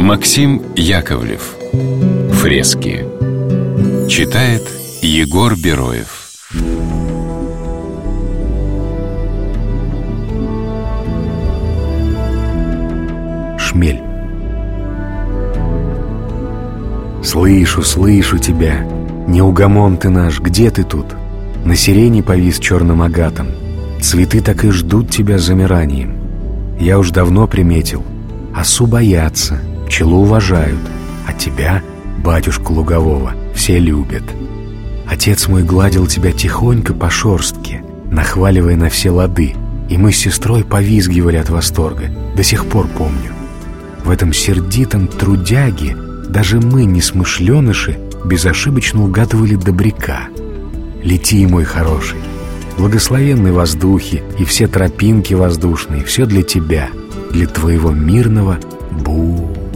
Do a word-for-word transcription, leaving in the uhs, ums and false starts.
Максим Яковлев. Фрески. Читает Егор Бероев. Шмель. Слышу, слышу тебя. Неугомон ты наш, где ты тут? На сирени повис черным агатом. Цветы так и ждут тебя с замиранием. Я уж давно приметил. Осу боятся, пчелу уважают, а тебя, батюшку лугового, все любят. Отец мой гладил тебя тихонько по шерстке, нахваливая на все лады, и мы с сестрой повизгивали от восторга, до сих пор помню. В этом сердитом трудяге даже мы, несмышленыши, безошибочно угадывали добряка. Лети, мой хороший, благословенны воздухи и все тропинки воздушные, все для тебя, для твоего мирного бу.